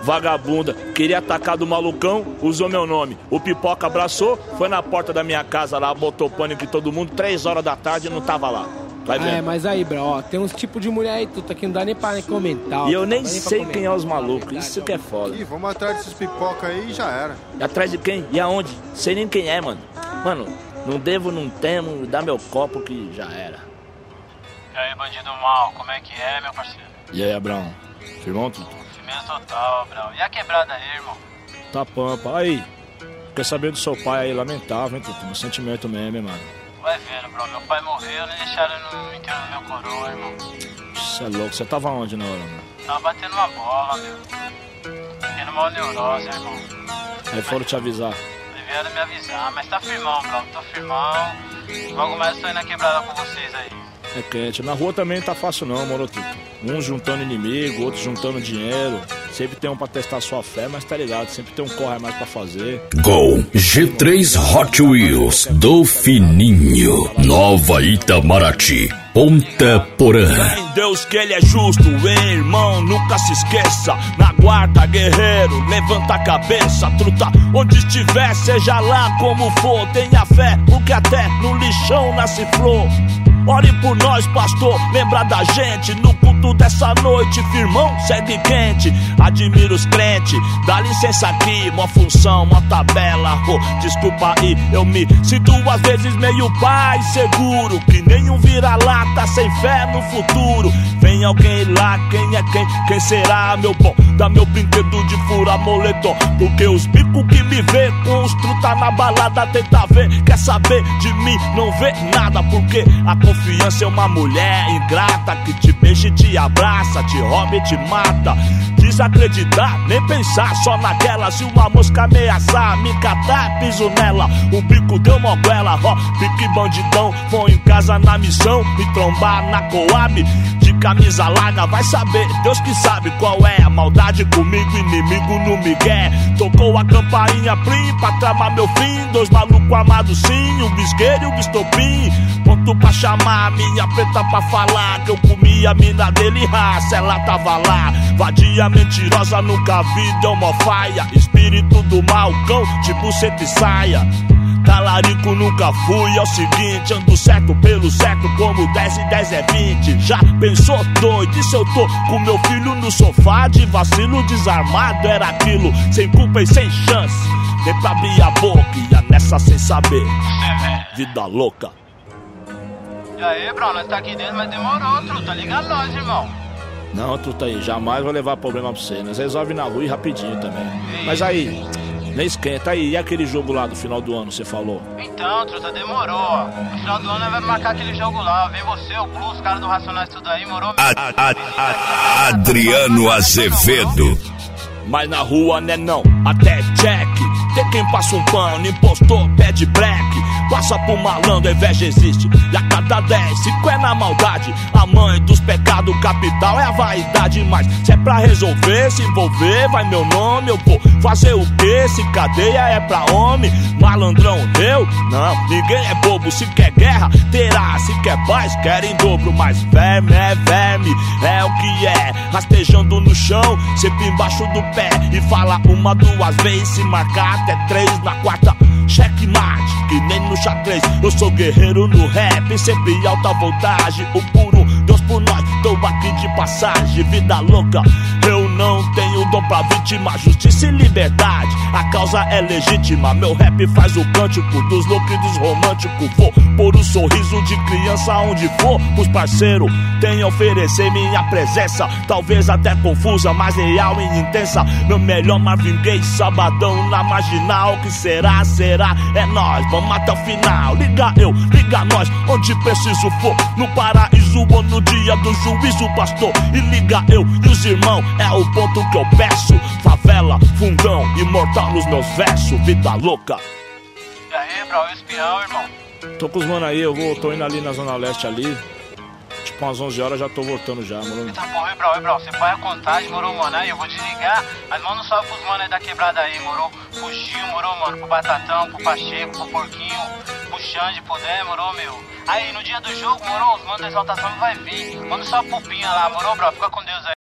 vagabunda. Queria atacar do malucão, usou meu nome. O Pipoca abraçou, foi na porta da minha casa lá, botou pânico em todo mundo, 3 horas da tarde e não tava lá. Vai vendo. É, mas aí, bro, ó, tem uns tipos de mulher aí, tudo que não dá nem pra comentar. Ó, e eu nem sei quem é os malucos, isso que é foda. Ih, vamos atrás desses pipoca aí e já era. E atrás de quem? E aonde? Sei nem quem é, mano. Mano, não devo, não temo, dá meu copo que já era. E aí, bandido mal, como é que é, meu parceiro? E aí, Abraão? Firmão tudo? Firmeza total, Abraão. E a quebrada aí, irmão? Tá pampa. Aí, quer saber do seu pai aí, lamentável, hein, Tutu? Um sentimento mesmo, hein, mano. Vai vendo, bro. Meu pai morreu, nem deixaram no enterro do meu coroa, irmão. Você é louco, você tava onde na hora, mano? Tava batendo uma bola, meu. Tendo uma neurose, irmão. Aí foram te avisar. Eles vieram me avisar, mas tá firmão, bro. Tô firmão. Logo mais eu tô indo na quebrada com vocês aí. É quente. Na rua também não tá fácil não, moro, Tutu. Uns juntando inimigo, outros juntando dinheiro. Sempre tem um pra testar sua fé, mas tá ligado, sempre tem um corre mais pra fazer. Gol G3 Hot Wheels do Fininho, Nova Itamaraty, Ponta Porã. Fé em Deus que ele é justo, hein, irmão, nunca se esqueça. Na guarda, guerreiro, levanta a cabeça, truta. Onde estiver, seja lá como for, tenha fé, porque até no lixão nasce flor. Ore por nós, pastor, lembra da gente no culto dessa noite, firmão, segue quente. Admiro os crentes, dá licença aqui, uma função, uma tabela. Oh, desculpa aí, eu me sinto às vezes meio pai seguro, que nenhum vira-lata sem fé no futuro. Vem alguém lá, quem é quem? Quem será, meu bom? Dá meu brinquedo de fura moletom, porque os bicos que me vê com os truta na balada tenta ver, quer saber de mim, não vê nada, porque a confiança é uma mulher ingrata que te beija e te abraça, te rouba e te mata. Desacreditar, nem pensar, só naquela. Se uma mosca ameaçar, me catar, piso nela. O bico deu moguela, ó, pique bandidão. Vou em casa na missão, me trombar na Coab. De camisa larga, vai saber, Deus que sabe qual é a maldade comigo, inimigo no migué. Tocou a campainha plim pra tramar meu fim. 2 malucos armados sim, o bisqueiro e o bistopim. Ponto pra chamar a minha preta pra falar que eu comi a mina dele, raça, ela tava lá. Vadia mentirosa, nunca vi, deu mó faia. Espírito do mal, cão de buceta e saia. Talarico nunca fui, é o seguinte, ando certo pelo certo, como 10 e 10 é 20. Já pensou doido, e se eu tô com meu filho no sofá de vacilo desarmado? Era aquilo, sem culpa e sem chance, nem pra abrir a boca, ia nessa sem saber. Vida louca. E aí, bro, nós tá aqui dentro, mas demorou, truta. Liga nós, irmão. Não, truta aí, jamais vou levar problema pra você. Nós resolve na rua e rapidinho também. Mas aí, nem esquenta aí. E aquele jogo lá do final do ano, você falou? Então, truta, demorou, ó. No final do ano nós vamos marcar aquele jogo lá. Vem você, o Plus, os caras do Racionais, tudo aí, morou? Adriano Azevedo. Mas na rua, né não, até check. Tem quem passa um pano, impostor, pede black. Passa pro malandro, a inveja existe. E a cada 10, 5 é na maldade. A mãe dos pecados capital é a vaidade. Mas se é pra resolver, se envolver, vai meu nome. Eu vou fazer o quê? Se cadeia é pra homem. Malandrão, eu? Não, ninguém é bobo. Se quer guerra, terá. Se quer paz, quer em dobro. Mas verme, é o que é. Rastejando no chão, sempre embaixo do pé. E fala 1, 2 vezes, se marcar até 3 na quarta. Checkmate, que nem no xadrez. Eu sou guerreiro no rap, sempre alta voltagem. O puro, Deus por nós, tô aqui de passagem. Vida louca, eu não tenho dom pra vítima. Justiça e liberdade, a causa é legítima. Meu rap faz o cântico dos loucos e dos românticos. Vou pôr um sorriso de criança onde for. Os parceiros têm a oferecer minha presença. Talvez até confusa, mas real e intensa. Meu melhor Marvin Gaye, sabadão na marginal. Que será, é nós, vamos até o final. Liga eu, liga nós, onde preciso for. No paraíso ou no dia do juízo, pastor. E liga eu e os irmãos, é o ponto que eu peço. Favela, fundão, imortal nos meus versos. Vida louca. E aí, bro, e espião, irmão? Tô com os mano aí, tô indo ali na Zona Leste ali. Tipo umas 11 horas já tô voltando já, mano. Eita porra, bro, você põe a contagem, morou, mano? Aí eu vou desligar, mas manda um salve pros mano aí da quebrada aí, morou? Pro Gil, morou, mano? Pro Batatão, pro Pacheco, pro Porquinho, pro Xande, pro Dé, morou, meu? Aí no dia do jogo, morou, os manos da exaltação vai vir. Manda só pro Pinha lá, morou, bro? Fica com Deus aí.